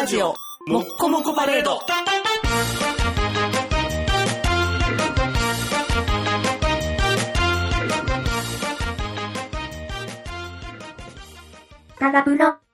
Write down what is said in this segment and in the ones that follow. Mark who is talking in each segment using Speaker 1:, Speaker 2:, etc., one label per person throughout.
Speaker 1: ラジオもっこもこパレード。
Speaker 2: タガプロ。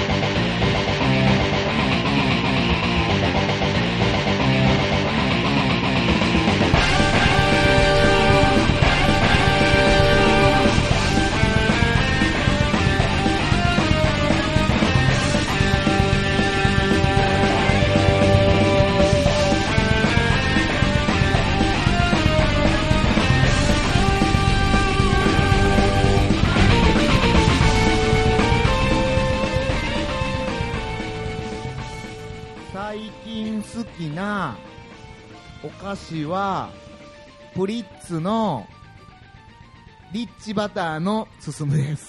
Speaker 3: 最近好きなお菓子はプリッツのリッチバターの進むです。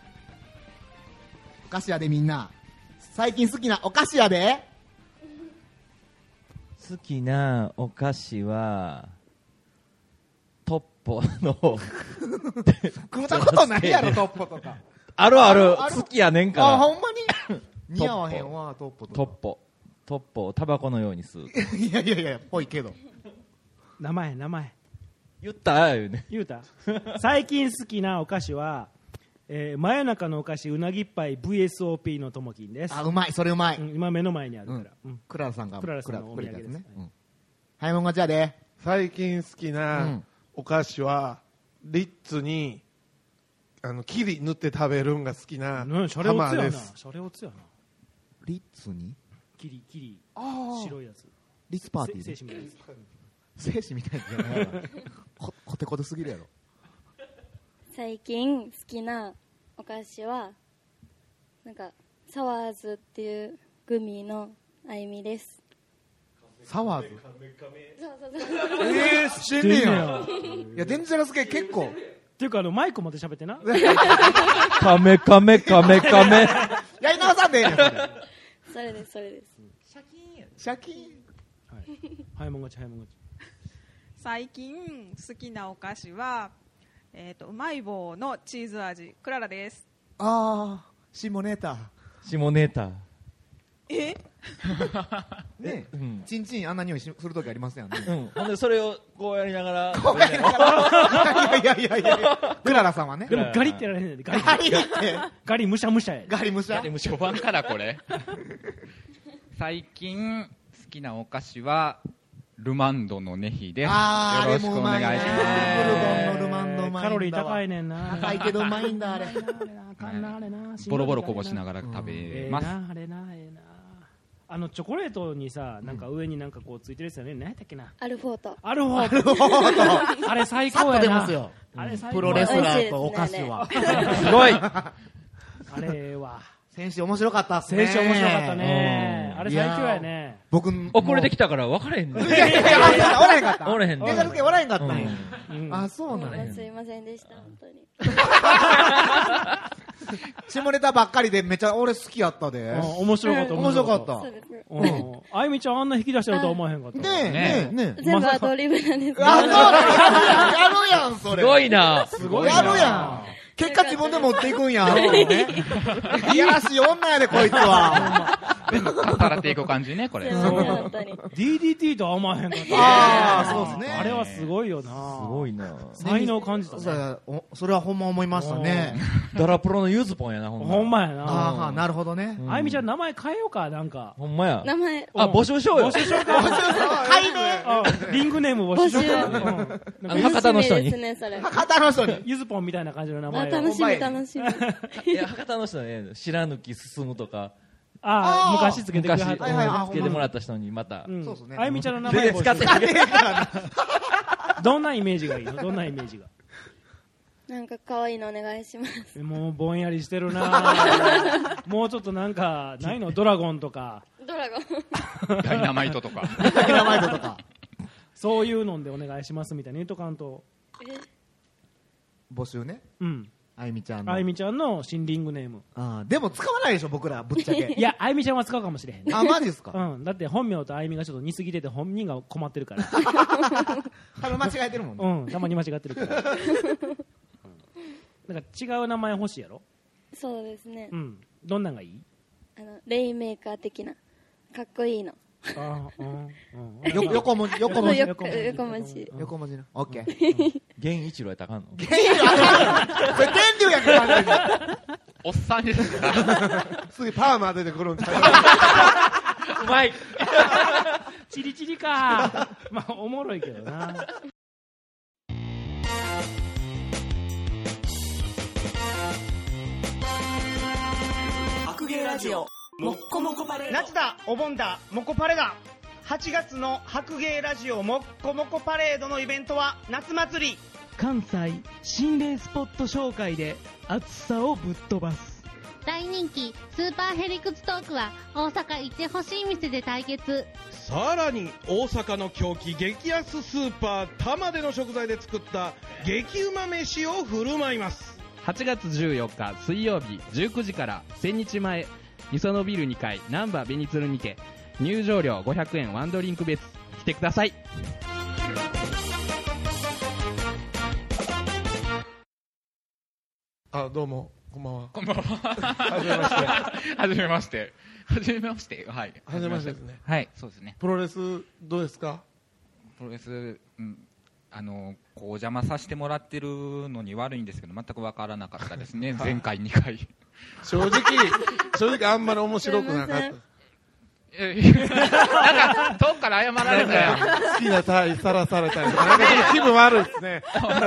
Speaker 3: お菓子やで、みんな最近好きなお菓子やで。
Speaker 4: 好きなお菓子はトッポの
Speaker 3: 食ったことないやろトッポとか。
Speaker 4: あるある
Speaker 3: ある
Speaker 4: 好きやねんから。
Speaker 3: あ、ほんまに似合わへんわトッポとか。
Speaker 4: トッポをタバコのように吸う。
Speaker 3: いやいやいや、ぽいけど。
Speaker 5: 名前
Speaker 4: 言ったよね。
Speaker 5: 言うた最近好きなお菓子は、真夜中のお菓子うなぎっぱい VSOP のともきんです。
Speaker 3: あ、うまい、それうまい。
Speaker 5: 今目の前にあるから、
Speaker 3: クララさんが
Speaker 5: クララさんのお土産です、
Speaker 3: ね。はい、もんがちゃで。
Speaker 6: 最近好きなお菓子は、リッツにキリ塗って食べるんが好きな
Speaker 5: シャレオツやな。
Speaker 6: ハマーです。
Speaker 5: シャレオツやな。
Speaker 3: リッツに
Speaker 5: キリ白いやつ。
Speaker 3: リッツパーティーで
Speaker 5: 精子みたいなやつ。
Speaker 3: 精子みたいなやつコテコテすぎるやろ。
Speaker 7: 最近好きなお菓子はなんかサワーズっていうグミのあゆみです。
Speaker 3: サワーズ。
Speaker 7: そう
Speaker 3: 知んねや。いや、デンジャラス系結構。
Speaker 5: っていうかマイク持って喋ってな。
Speaker 4: カメカメカメカメ。
Speaker 3: やり直さんでええねん、それ。
Speaker 7: それです。
Speaker 3: シャキン。
Speaker 5: はいもんがち。
Speaker 8: 最近好きなお菓子は、うまい棒のチーズ味クララです。
Speaker 3: あー、シモネーター。ね、チンチンあんな匂いするときありますよね。
Speaker 4: ほんでそれをこうやりながら。
Speaker 3: いや、クララさんはね。
Speaker 5: でもガリってやられへんねんで。ガリむしゃむしゃやで。
Speaker 3: ガリムシャ。
Speaker 9: でも初版からこれ。最近好きなお菓子はルマンドのネヒです。よろしくお願いします。
Speaker 3: ブルボンのルマンドうまいんだわ。
Speaker 5: カロリー高いねんな。
Speaker 3: 高いけどうまいんだあれ。
Speaker 9: ボロボロこぼしながら食べます。
Speaker 5: あれなチョコレートにさ、なんか上になんかこうついてるやつよね。何やったっけな。
Speaker 7: アルフォート。
Speaker 5: あれ最高やな。
Speaker 3: 出ますよ。プロレスラーとお菓子は。
Speaker 4: すごい。
Speaker 5: あれは。
Speaker 3: 先週面白かったっすね。
Speaker 5: 先週面白かったね。あれ最強やね。
Speaker 3: 僕
Speaker 4: 遅れてきたから分からへんねん。
Speaker 3: おらへんかった。
Speaker 4: おらへんねん。
Speaker 3: デンジャラス系おらへんかったんや。あ、そうなんや。
Speaker 7: すいませんでした本当に。
Speaker 3: 下ネタばっかりでめっちゃ俺好きやったで。
Speaker 5: 面白かった。
Speaker 3: 面白かった。
Speaker 5: あゆみちゃんあんな引き出してるとは思わへんかった。
Speaker 3: ねえ。
Speaker 7: 全部アドリブなんです。
Speaker 3: やるやん、それ。
Speaker 4: すごいな。
Speaker 3: やるやん。結果自分で持っていくんや。いやらしい女やで、こいつは。
Speaker 9: 働っていく感じね、これ。
Speaker 7: 本当に。
Speaker 5: DDT とは思わへんかった。
Speaker 3: ああ、そうですね。
Speaker 5: あれはすごいよな。
Speaker 4: すごいな。
Speaker 5: 才能感じたね。
Speaker 3: それはほんま思いましたね。
Speaker 4: ダラプロのユーズポンやな、
Speaker 5: ほんまやな。
Speaker 3: ああ、なるほどね。
Speaker 5: あゆみちゃん名前変えようか、なんか。
Speaker 4: ほんまや。
Speaker 7: 名前。
Speaker 4: あ、募集しようよ。
Speaker 5: 募集しようか。
Speaker 3: 解明。
Speaker 5: リングネーム募集しようか。
Speaker 4: 博多の人に。
Speaker 3: 博多の人に。
Speaker 5: ゆずぽんみたいな感じの名前。
Speaker 7: 楽しみ。
Speaker 4: いや、博多の人ね、白抜き進むとか。
Speaker 5: ああ、昔つけてくれはった。
Speaker 4: つけてもらった人にまた。
Speaker 3: そうですね。
Speaker 5: あゆみちゃんの名前
Speaker 4: 使って
Speaker 5: どんなイメージがいいの？どんなイメージが？
Speaker 7: なんか可愛いのお願いします。
Speaker 5: もうぼんやりしてるな。もうちょっとなんかないの？ドラゴンとか。
Speaker 7: ドラゴン。
Speaker 9: ダイナマイトとか。
Speaker 3: ダイナマイトとか。
Speaker 5: そういうのでお願いしますみたいに言うとかんと。
Speaker 3: 募集ね。あゆみちゃんの。
Speaker 5: あゆみちゃんの新リングネーム。
Speaker 3: でも使わないでしょ、僕ら、ぶっちゃけ。
Speaker 5: いや、あゆみちゃんは使うかもしれへん。
Speaker 3: あ、マジですか？
Speaker 5: だって本名とあゆみがちょっと似すぎてて本人が困ってるから。
Speaker 3: 多分間違えてるもんね。
Speaker 5: たまに間違ってるから。なんか違う名前欲しいやろ？
Speaker 7: そうですね。
Speaker 5: どんなんがいい？
Speaker 7: レインメーカー的な。 かっこいいの。
Speaker 3: 横文字
Speaker 7: 横文字
Speaker 3: 横文字な。オッケー。
Speaker 4: 源一郎やったらあかんの？
Speaker 3: 源一郎これ天竜やから
Speaker 9: おっさんですか
Speaker 6: 次パーマ出てくるんちゃ
Speaker 4: うまい
Speaker 5: チリチリかまあおもろいけどな。
Speaker 1: 白芸ラジオもっこもこパレード。
Speaker 2: 夏だお盆だもこパレだ。8月の白芸ラジオもっこもこパレードのイベントは夏祭り。
Speaker 5: 関西心霊スポット紹介で暑さをぶっ飛ばす。
Speaker 10: 大人気スーパーヘリクツトークは大阪行ってほしい店で対決。
Speaker 11: さらに大阪の狂気激安スーパー玉での食材で作った激うま飯を振る舞います。
Speaker 12: 8月14日水曜日19時から千日前みそのビル2階難波ベニツルにて入場料500円ワンドリンク別。来てください。
Speaker 6: あ、どうもこんばんは。
Speaker 9: こんばんは。
Speaker 6: はじめまして。
Speaker 9: はじめまして。はじめまして。はい。
Speaker 6: はじめましてですね。
Speaker 9: はい、そうですね。
Speaker 6: プロレスどうですか？
Speaker 9: プロレス、こう邪魔させてもらってるのに悪いんですけど全く分からなかったですね。前回2回。
Speaker 6: 正直あんまり面白くなかった。
Speaker 9: なんか遠くから謝られたよ。
Speaker 6: 好きな体さらされたりとか、なんかちょっと気分悪いですね。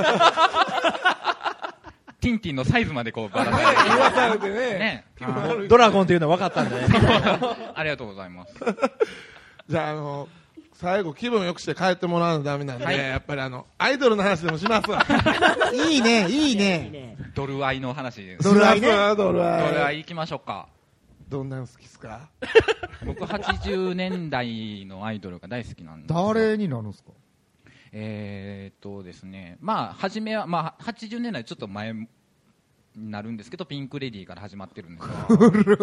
Speaker 9: ティンティンのサイズまでこうバラされて
Speaker 6: 言わされてね。
Speaker 4: ドラゴンっていうの分かったんでね。
Speaker 9: ありがとうございます。
Speaker 6: じゃあ最後気分よくして帰ってもらうのダメなんで、
Speaker 9: はい、
Speaker 6: やっぱりアイドルの話でもしますわ。
Speaker 3: いいねいいね。
Speaker 9: ドルアイの話です。
Speaker 3: ドルアイね。
Speaker 6: ドルアイ
Speaker 9: 行きましょうか。
Speaker 6: どんなの好きですか？
Speaker 9: 僕80年代のアイドルが大好きなんです。
Speaker 3: 誰になるんですか？
Speaker 9: ですね、まあ初めは、まあ、80年代ちょっと前になるんですけどピンクレディーから始まってるんですが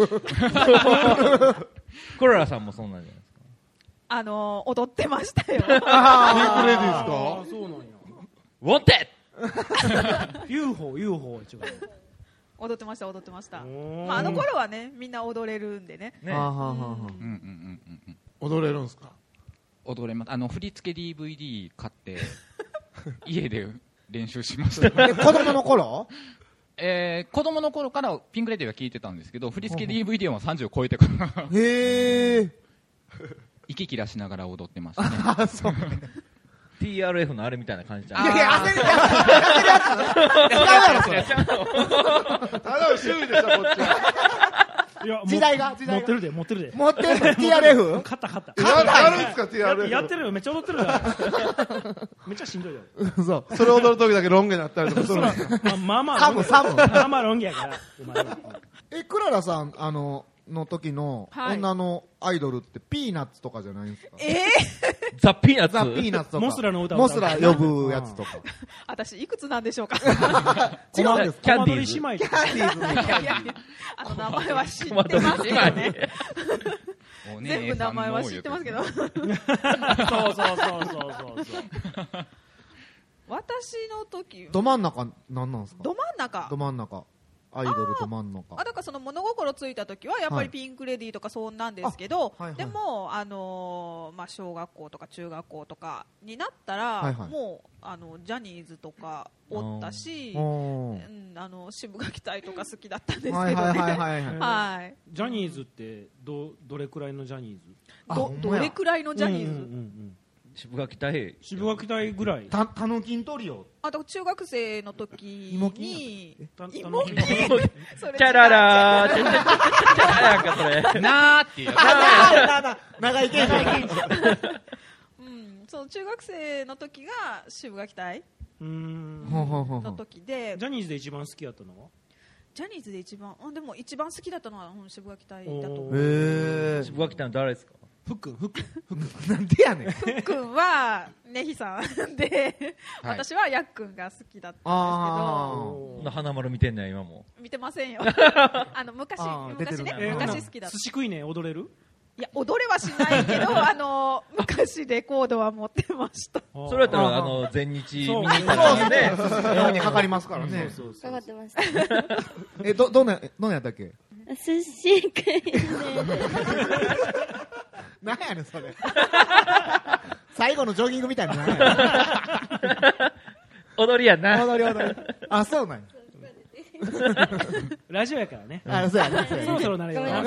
Speaker 4: クララさんもそんなんじゃないですか？
Speaker 8: 踊ってましたよ。
Speaker 6: ピンクレディーですか？
Speaker 5: そうなんや。
Speaker 4: ウォンテ
Speaker 5: ッUFO 違う。
Speaker 8: 踊ってました。まあ、あの頃はねみんな踊れるんでね。
Speaker 6: 踊れるんですか？
Speaker 9: 踊れます。振り付け DVD 買って家で練習しました。
Speaker 3: 子供の頃？
Speaker 9: 子供の頃からピンクレディーは聴いてたんですけど振り付け DVD は30を超えてから
Speaker 3: へー
Speaker 9: 息切らしながら踊ってましたね。
Speaker 3: あ、そう。
Speaker 4: TRF のあれみたいな感じじゃん。
Speaker 3: いやいや、焦るやつ違うやろ、それ。
Speaker 6: ただの周囲でしょ、こっちは。
Speaker 5: いや、
Speaker 3: 時代が
Speaker 5: 持ってるで。
Speaker 3: 持ってるの TRF？
Speaker 5: 勝った。
Speaker 6: やるんですか TRF？
Speaker 5: やってるよ、めっちゃ踊ってるよ。めっちゃしんどいよ。
Speaker 6: そう。それ踊るときだけロン毛になったりとかするんですか？
Speaker 5: まあまあ。
Speaker 3: サ
Speaker 5: ムロン毛やから。
Speaker 3: クララさん、の時の女のアイドルってピーナッツとかじゃないんですか？
Speaker 4: ザ・ピーナッツ？
Speaker 3: ザ・ピーナッツとか。
Speaker 5: モスラの歌を
Speaker 3: モスラ呼ぶやつとか。
Speaker 8: 私、いくつなんでしょうか？
Speaker 3: 違うんですか？
Speaker 4: キャンディーズ。
Speaker 5: 姉妹。
Speaker 3: キャンディーズね。
Speaker 8: 名前は知ってますけどね。
Speaker 9: お
Speaker 8: 全部名前は知ってますけど。
Speaker 5: そう。
Speaker 8: 私の時
Speaker 3: ど真ん中、何なんですか？
Speaker 8: ど真ん中。
Speaker 3: アイドルど真ん中。
Speaker 8: だからその物心ついた時はやっぱりピンクレディーとかそんなんですけど、でもまあ小学校とか中学校とかになったらもうジャニーズとかおったし、渋垣隊とか好きだったんですけどね。はい。
Speaker 5: ジャニーズってどれくらいのジャニーズ？
Speaker 8: どれくらいのジャニーズ？
Speaker 4: 渋垣隊
Speaker 5: ぐらい。
Speaker 3: たぬきんトリオ。
Speaker 8: あと中学生の時に
Speaker 5: 芋
Speaker 8: キ
Speaker 4: ャララーチャラやんかそれ
Speaker 9: なーっていう
Speaker 3: 長いけん
Speaker 8: そう中学生の時が渋垣隊の時で。
Speaker 5: ジャニーズで一番好きだったのは？
Speaker 8: ジャニーズで一番でも一番好きだったのは渋垣隊だと思
Speaker 4: う。渋垣隊の誰ですか？
Speaker 5: ふっくん
Speaker 3: なんでやねん。
Speaker 8: ふっくんはねひさんで、私はやっくんが好きだったんですけど。
Speaker 4: 花丸見てんねん今も。
Speaker 8: 見てませんよ。昔好きだった。
Speaker 5: 寿司食いね踊れる？
Speaker 8: いや踊れはしないけど昔レコードは持ってました。
Speaker 4: それやったら全日見に行った
Speaker 3: らねにかかりますからね。
Speaker 7: かかってました。
Speaker 3: どんなやったっけ？
Speaker 7: 寿司食いね。
Speaker 3: 何やねんそれ。最後のジョギングみたいなの何や
Speaker 4: 踊りやんな。
Speaker 3: 踊り。あ、そうなんや。
Speaker 5: ラジオやからね。
Speaker 3: あ、そうやね。
Speaker 5: そろそろなるよな。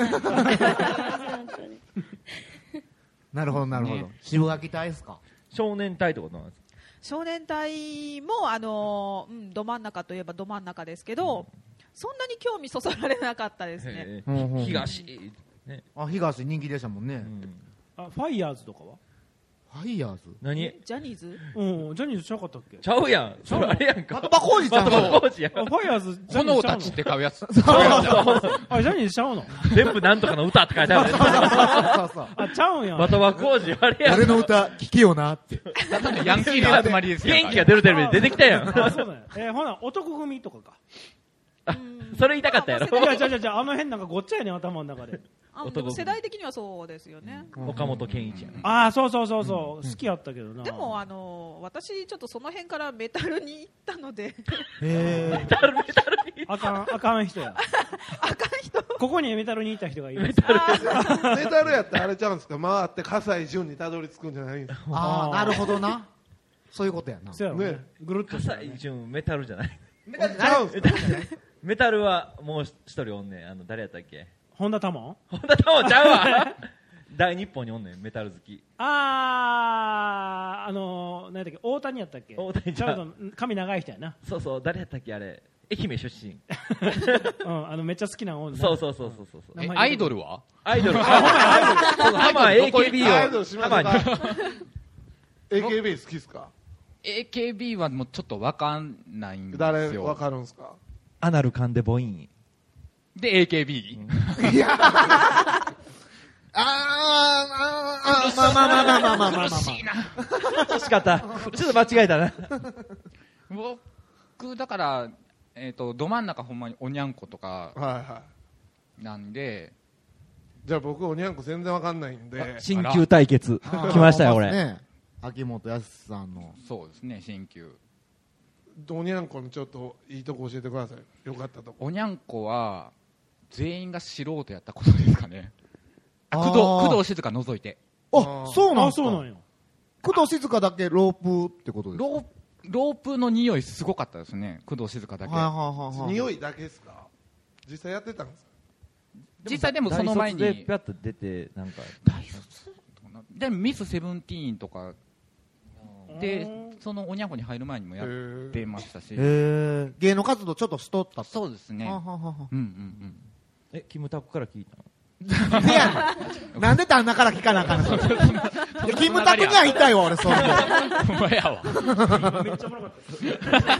Speaker 3: なるほど、なるほど。渋垣隊ですか？
Speaker 4: 少年隊ってことなんですか？
Speaker 8: 少年隊も、ど真ん中といえばど真ん中ですけど、そんなに興味そそられなかったですね。
Speaker 4: 東。
Speaker 3: あ、東人気でしたもんね。
Speaker 5: あ、ファイヤーズとかは？
Speaker 3: ファイヤーズ？
Speaker 4: 何？
Speaker 8: ジャニーズ？
Speaker 5: うん、ジャニーズちゃうかったっけ？
Speaker 4: ちゃうやん。それあれやんか。
Speaker 3: 的場浩二ちゃうの？
Speaker 4: 的場浩二やん。
Speaker 5: ファイヤーズ、
Speaker 9: 炎たちって買うやつ。
Speaker 5: あ、ジャニーズちゃうの？
Speaker 4: 全部なんとかの歌って書いてある。
Speaker 5: あ、ちゃうんや。
Speaker 4: 的場浩二あれやん。
Speaker 3: 俺の歌聴けよなって。
Speaker 9: ヤンキーの集まりですよ。
Speaker 4: 元気が出るテレビで出てきたやん。
Speaker 5: あ、そうだよ。ほな、男組とかか。
Speaker 4: それ言いたかったやろ。
Speaker 5: いや、じゃあの辺なんかごっちゃやねん、頭の中で。
Speaker 8: でも世代的にはそうですよね。
Speaker 4: 岡本健一やん。
Speaker 5: ああ、そう。好きやったけどな。
Speaker 8: でも、私、ちょっとその辺からメタルに行ったので。
Speaker 4: メタルに。
Speaker 5: あかん人や。ここにメタルにいた人がいる。
Speaker 6: メタルやってあれちゃうんですか？回って葛西潤にたどり着くんじゃないんですか？
Speaker 3: ああ、なるほどな。そういうことやな。
Speaker 5: そうやね。ぐるっと。
Speaker 4: 葛西潤メタルじゃない。
Speaker 3: メタルちゃうんすか？
Speaker 4: メタルはもう一人おんねん。誰やったっけ？
Speaker 5: 本田玉
Speaker 4: 本田玉ちゃうわ。大日本におんねん、メタル好き。
Speaker 5: 何やったっけ？大谷やったっけ？
Speaker 4: 大谷
Speaker 5: ちゃうと髪長い人やな。
Speaker 4: そう、誰やったっけあれ。愛媛出身。
Speaker 5: めっちゃ好きな女。
Speaker 4: そう。
Speaker 9: アイドルは？
Speaker 4: アイドル。ハマ AKB を。
Speaker 6: アイドルしますか？ AKB 好きっすか？
Speaker 9: AKB はもうちょっとわかんないんですよ。
Speaker 6: 誰わかるんすか？
Speaker 4: アナル噛んでボイン。
Speaker 9: で AKB？
Speaker 3: いやまあ。
Speaker 9: 苦しいな。
Speaker 4: 惜しかった。ちょっと間違えたな。
Speaker 9: 僕だからど真ん中ほんまにおにゃんことかなんで、
Speaker 6: じゃあ僕おにゃんこ全然わかんないんで。
Speaker 4: 新旧対決来ましたよ俺。
Speaker 3: 秋元康さんの。
Speaker 9: そうですね、新旧。
Speaker 6: おにゃんこのちょっといいとこ教えてください。よかったとこ。
Speaker 9: おにゃんこは全員が素人やったことですかね。工藤静香除いて。
Speaker 3: あ、そうなんすか。
Speaker 5: そうなんよ。
Speaker 3: 工藤静香だけロープってことですか？
Speaker 9: ロープの匂いすごかったですね、工藤静香だけ。
Speaker 6: 匂いだけですか？実際やってたんですか？
Speaker 9: 実際でもその前に
Speaker 4: 大卒でピャッと出てなんか
Speaker 9: 大卒でミスセブンティーンとかでそのおにゃんこに入る前にもやってましたし、
Speaker 3: 芸能活動ちょっとしとった。
Speaker 9: そうですね。
Speaker 4: キムタクから聞いたの？
Speaker 3: なんで旦那から聞かなあかんの？キムタクには言いたいわ俺それ。
Speaker 9: お前やわ。
Speaker 5: めっちゃおもろかった。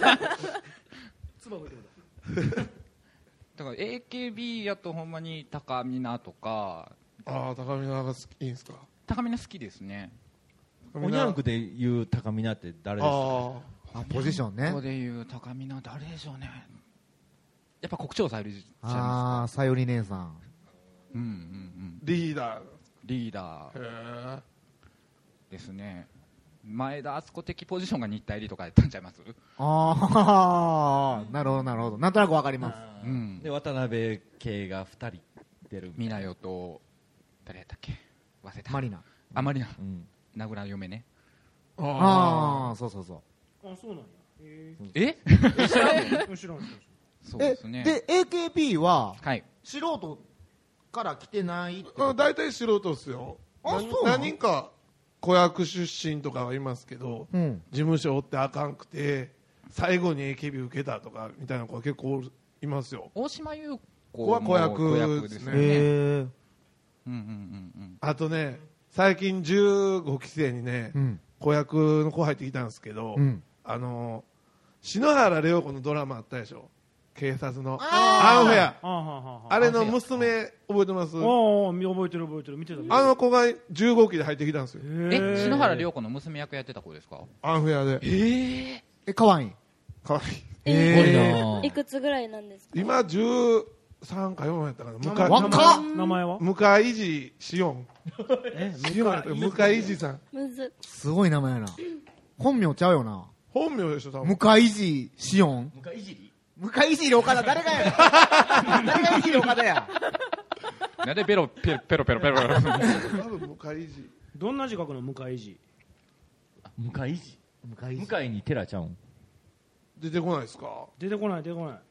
Speaker 9: だから AKB やとほんまに高見菜とか。
Speaker 6: ああ、高見菜がいいんすか？
Speaker 9: 高見菜好きですね。
Speaker 4: おにゃんこで言う高見菜って誰ですか？
Speaker 3: ポジションね。
Speaker 9: ここで言う高見菜誰でしょうね。やっぱ国鳥さゆりちゃいますか？
Speaker 3: ああ、さゆり姉さん。
Speaker 6: リーダ
Speaker 9: ーですね。前田敦子的ポジションが日体里とかやったんちゃいます？
Speaker 3: ああ、なるほどなるほど。なんとなくわかります。
Speaker 4: で渡辺系が2人出る。
Speaker 9: 美奈代と誰やったっけ？忘れた。
Speaker 3: マリナ。
Speaker 9: あ、マリナ。名倉嫁ね。
Speaker 3: ああ、そう。
Speaker 5: あ、そうなんや。
Speaker 9: え？
Speaker 5: 知らん。
Speaker 9: そうですね。
Speaker 3: で AKB は
Speaker 9: はい
Speaker 3: 素人から来てないって。
Speaker 6: 大体素人っすよ。何人か子役出身とかはいますけど、事務所おってあかんくて最後に AKB 受けたとかみたいな子は結構いますよ。
Speaker 9: 大島優子
Speaker 6: は子役ですね。あとね、最近15期生にね、子役の子入ってきたんですけど、篠原涼子のドラマあったでしょ、警察のアンフェア。あれの娘覚えてます？
Speaker 5: 覚えてる見てた。
Speaker 6: あの子が15期で入ってきたんですよ。
Speaker 9: 篠原涼子の娘役やってた子ですか？
Speaker 6: アンフェアで。
Speaker 3: かわいい。
Speaker 6: かわいい。
Speaker 7: いくつぐらいなんですか？
Speaker 6: 今13か4やったかな。
Speaker 5: 若っ。名前は？
Speaker 6: 向井地しおん。向井地さん。
Speaker 3: すごい名前やな。本名ちゃうよな。
Speaker 6: 本名でしょ多分。
Speaker 3: 向井地しおん。 向井いじり岡田誰がや誰がいじり岡田や。
Speaker 9: なんでペロペロペロペロペロ。
Speaker 6: 多分向井いじ。
Speaker 5: どんな字書くの？向井いじ。
Speaker 4: 向井字。向井に寺ちゃうん。
Speaker 6: 出てこないですか？
Speaker 5: 出てこない。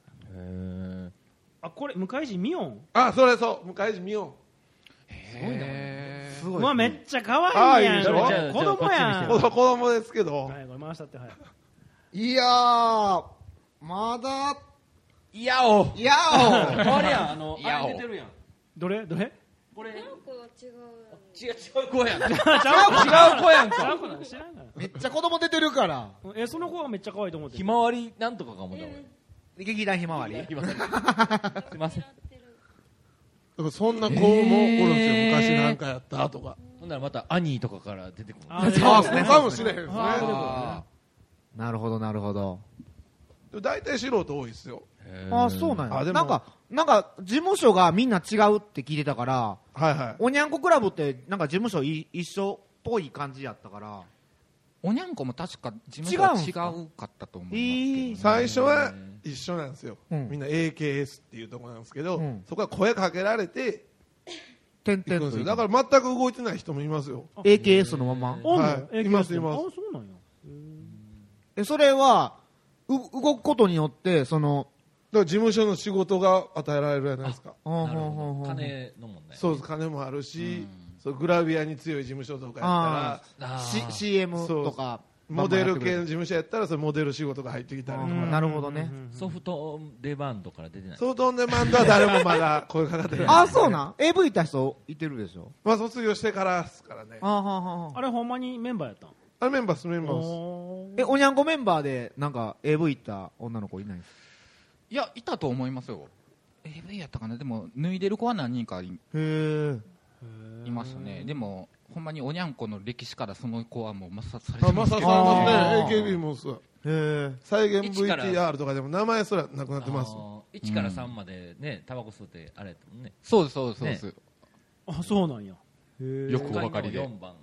Speaker 5: あ、これ向井字ミオン。
Speaker 6: あ、それそう向井字ミオン。
Speaker 4: すごいな。
Speaker 5: すごい。うわめっちゃ可愛いやん。
Speaker 6: 子
Speaker 5: 供やん。
Speaker 6: 子供ですけど。
Speaker 5: はい、これ回したってはい。
Speaker 3: いやーまだ
Speaker 4: いやお。
Speaker 3: いやお。
Speaker 4: あれやんあれ出てるやん。
Speaker 5: どれ？
Speaker 4: これ。
Speaker 7: なんか違う。
Speaker 4: 違う子やん。違う子やんか。
Speaker 3: めっちゃ子供出てるから。
Speaker 5: その子はめっちゃ可愛いと思って。
Speaker 4: ひまわりなんとかかもだ俺。
Speaker 3: 劇団ひまわり。
Speaker 4: すいません。すいません。
Speaker 6: だからそんな子もおるんですよ。昔なんかやったとか。
Speaker 4: ほんならまたアニーとかから出てくる。
Speaker 3: そうですね。
Speaker 6: かもしれへんですね。
Speaker 3: なるほどなるほど。
Speaker 6: 大体素人多いですよ。
Speaker 3: あ、そうなんや。なんか事務所がみんな違うって聞いてたから、
Speaker 6: はいはい。
Speaker 3: おにゃんこクラブってなんか事務所一緒っぽい感じやったから。
Speaker 9: おにゃんこも確か事務所は違うかったと思いますけど、
Speaker 6: 最初は一緒なんですよ。みんな AKS っていうところなんですけど、そこは声かけられて行くんですよ。だから全く動いてない人もいますよ。
Speaker 3: AKS のまま。
Speaker 6: はい。います。
Speaker 5: あ、そうなんや。
Speaker 3: それは動くことによってその。
Speaker 6: だから事務所の仕事が与えられるじゃないですか。
Speaker 4: 金の問題。
Speaker 6: そうです。金もあるし、グラビアに強い事務所とかやったら、
Speaker 3: CM とか
Speaker 6: モデル系の事務所やったらそれモデル仕事が入ってきたりとか。
Speaker 3: なるほどね。
Speaker 4: ソフトオンデマンドから出てない。
Speaker 6: ソフトオンデマンドは誰もまだ声かかってない。
Speaker 3: あ、そうなん。AV いた人いてるでしょ。
Speaker 6: まあ卒業してからですからね。
Speaker 5: あれほんまにメンバーやったん？
Speaker 6: あれメンバーです。
Speaker 3: おにゃんこメンバーでなんか AV 行った女の子いないですか？
Speaker 9: いや、いたと思いますよ。AV やったかな。でも脱いでる子は何人かいましたね。でもほんまにおにゃんこの歴史からその子はもう抹殺されてますけど。
Speaker 6: 抹殺されますね。AKB もそう。再現 VTR とかでも名前すらなくなってます。
Speaker 4: 1から3までね、タバコ吸ってあれやったもんね。
Speaker 9: そうですそうです。
Speaker 5: あ、そうなんや。
Speaker 9: よくお分かりで。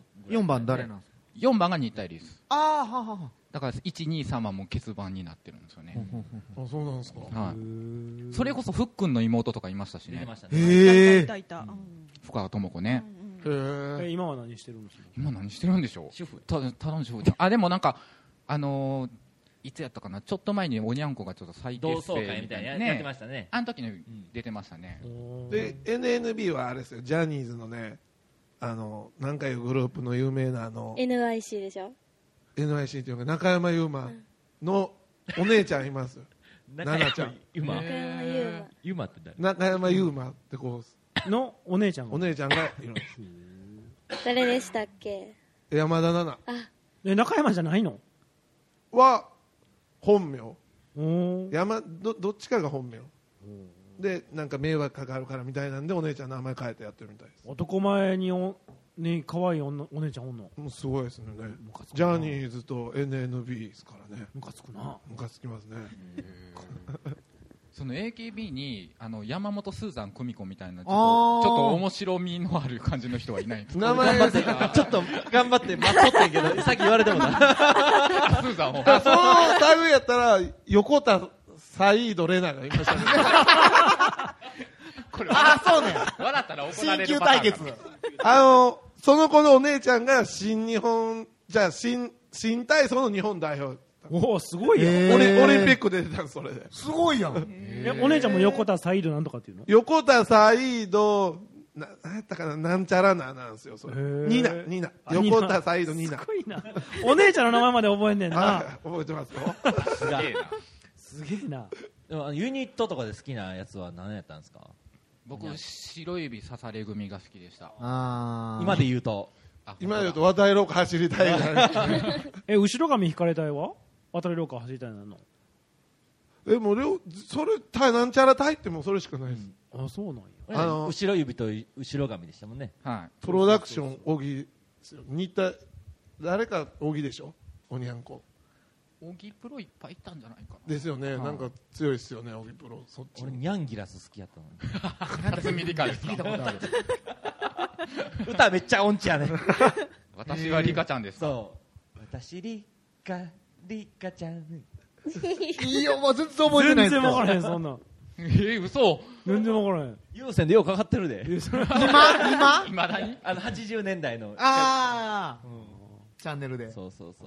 Speaker 3: 4番誰なんですか
Speaker 9: ？4番が日体です。
Speaker 3: ああ、ははは。
Speaker 9: だから1、2、3はもう欠番になってるんですよね。
Speaker 6: あ、そうなんですか。
Speaker 9: はい。それこそふっくんの妹とかいましたしね。
Speaker 8: いた。
Speaker 9: 深川智子ね。
Speaker 5: 今は何してるんですか？
Speaker 9: 今何してるんでしょう。
Speaker 4: 主婦。
Speaker 9: ただの主婦で。あ、でもなんかいつやったかな。ちょっと前におにゃんこがちょっと再結成
Speaker 4: 同窓会みたいなやってましたね。
Speaker 9: あの時に出てましたね。
Speaker 6: で NNB はあれですよ。ジャニーズのね、何かいうグループの有名な
Speaker 7: NYC でしょ。
Speaker 6: NYC っていうか中山優馬のお姉ちゃんいます。奈々ちゃん。
Speaker 4: 優馬って誰？
Speaker 6: 中山優馬ってこ
Speaker 5: うのお姉ちゃんが
Speaker 6: いるんです。
Speaker 7: 誰でしたっけ？
Speaker 6: 山田奈
Speaker 5: 々。中山じゃないの？
Speaker 6: は本名。どっちかが本名。でなんか迷惑かかるからみたいなんでお姉ちゃんの名前変えてやってるみたいです。
Speaker 5: 男前に可愛いお姉ちゃんおんの？
Speaker 6: もうすごいですね。ジャニーズと NNB ですからね。
Speaker 5: ムカつくな。
Speaker 6: ムカつきますね。
Speaker 9: その AKB に山本スーザン久美子みたいなちょっと面白みのある感じの人はいないんですか？
Speaker 4: 名前がちょっと頑張って待っとってんけどさっき言われてもな。ス
Speaker 9: ーザンを。
Speaker 6: その類やったら横田サイードレナがいましたね。
Speaker 9: これ
Speaker 3: そうね。
Speaker 9: 笑ったら怒られる。
Speaker 3: 新旧対決。
Speaker 6: その子のお姉ちゃんが新体操の日本代表。
Speaker 5: おお、すごいやん。
Speaker 6: オリンピック出てたんそれで。
Speaker 3: すごいやん。
Speaker 5: お姉ちゃんも横田サイードなんとかっていうの？
Speaker 6: 横田サイード何やったかな、なんちゃらななんですよそれ。ニナ横田サイードニナ。
Speaker 5: すごいな。お姉ちゃんの名前まで覚えんねんな。
Speaker 6: 覚えてますよ。
Speaker 5: すげえな。
Speaker 4: でもユニットとかで好きなやつは何やったんですか？
Speaker 9: 僕白指刺され組が好きでした。
Speaker 4: 今で言うと
Speaker 6: 渡り廊下走りたい。
Speaker 5: 後ろ髪引かれたいは渡り廊下走りたいなの？
Speaker 6: もうそれなんちゃらタイってもそれしかないです。
Speaker 5: あ、そうなん
Speaker 4: や。後ろ指と後ろ髪でしたもんね。
Speaker 9: はい。
Speaker 6: プロダクション小木似た誰か小木でしょ。おにゃんこ。
Speaker 9: 小木プロいっぱいいたんじゃないかな。
Speaker 6: ですよね。なんか強いですよね小木プロ。そっち。
Speaker 4: 俺ニャンギラス好きやったのに。
Speaker 9: 初耳か聞いたことある。
Speaker 4: 歌めっちゃ音痴やね。
Speaker 9: 私はリカちゃんです。
Speaker 4: そう。私リカちゃん。
Speaker 3: いいよ、もう全然覚えてないですよ。
Speaker 5: 全然わからへん、そんなん。
Speaker 9: 嘘。
Speaker 5: 全然わからへん。
Speaker 4: 有線でようかかってるで。
Speaker 3: 今
Speaker 9: 今だに
Speaker 4: 80年代の。
Speaker 3: ああ、チャンネルで。
Speaker 4: そうそうそう。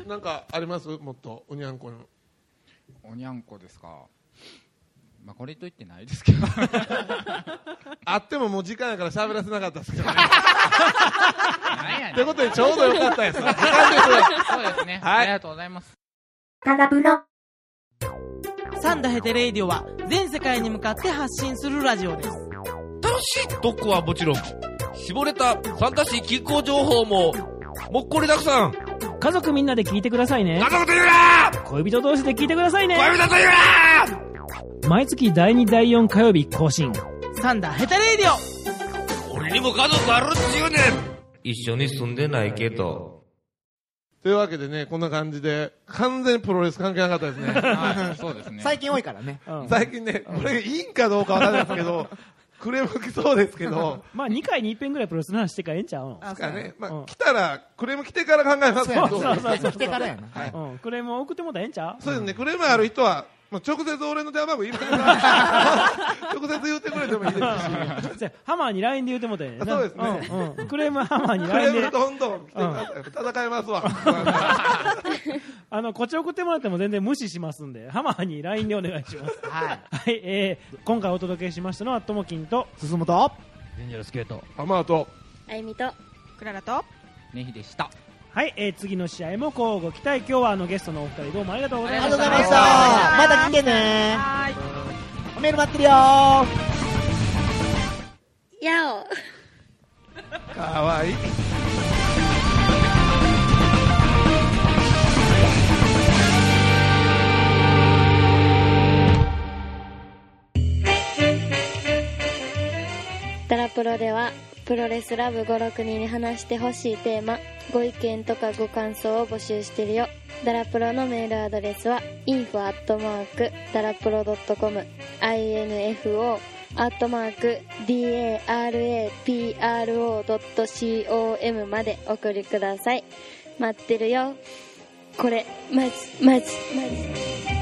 Speaker 6: なんかあります？もっとおにゃんこの。
Speaker 9: おにゃんこですか。まあこれと言ってないですけど。
Speaker 6: あってももう時間やから喋らせなかったですけどね。ということでちょうどよかったです。時間です。
Speaker 9: そうですね。ありがとうございます。
Speaker 13: タガプロ。
Speaker 1: サンダヘテレイディオは全世界に向かって発信するラジオです。
Speaker 14: 楽しい特攻はもちろん、絞れた参加し気候情報ももっこりたくさん。
Speaker 5: 家族みんなで聞いてくださいね。
Speaker 14: 家族と言うな。
Speaker 5: 恋人同士で聞いてくださいね。
Speaker 14: 恋人と言うな。
Speaker 5: 毎月第2第4火曜日更新。
Speaker 1: サンダヘテレイディ
Speaker 14: オ。俺にも家族あるっちゅうねん。一緒に住んでないけど。
Speaker 6: というわけでね、こんな感じで完全にプロレス関係なかったですね。
Speaker 9: そうですね。
Speaker 3: 最近多いからね。
Speaker 6: 最近ね、これいいんかどうかわからないですけど、クレーム来そうですけど。
Speaker 5: まあ2回に一遍ぐらいプロレスの話してからええんちゃうの？
Speaker 6: ですかね。まあ来たら、クレーム来てから考えますけど。
Speaker 5: そう
Speaker 3: 来てからやな。
Speaker 5: クレームを送ってもらったらええんちゃう？
Speaker 6: そうですね、クレームある人は、直接俺の電話番号言いますから、直接言ってくれてもいいですし。
Speaker 5: ハマーに LINE で言ってもらったらええな。
Speaker 6: そうですね。
Speaker 5: クレームハマーに LINE で。
Speaker 6: クレームどんどん来てください。戦いますわ。
Speaker 5: こっち送ってもらっても全然無視しますんで、ハマーに LINE でお願いします。はい。今回お届けしましたのは、ともきんと、
Speaker 3: 進むと、
Speaker 4: デンジャラスケート、
Speaker 6: ハマーと、
Speaker 7: あゆみと、
Speaker 8: クララと、
Speaker 9: ねひでした。
Speaker 5: はい、次の試合も交互期待。今日はゲストのお二人どうもありがとうございました。
Speaker 3: ありがとうございました。また来てね。
Speaker 8: はい。
Speaker 3: メール待ってるよ
Speaker 7: ー。やお。
Speaker 6: かわいい。
Speaker 7: ダラプロではプロレスラブ56人に話してほしいテーマ、ご意見とかご感想を募集してるよ。ダラプロのメールアドレスは info@darapro.com info@darapro.com まで送りください。待ってるよ。これマジ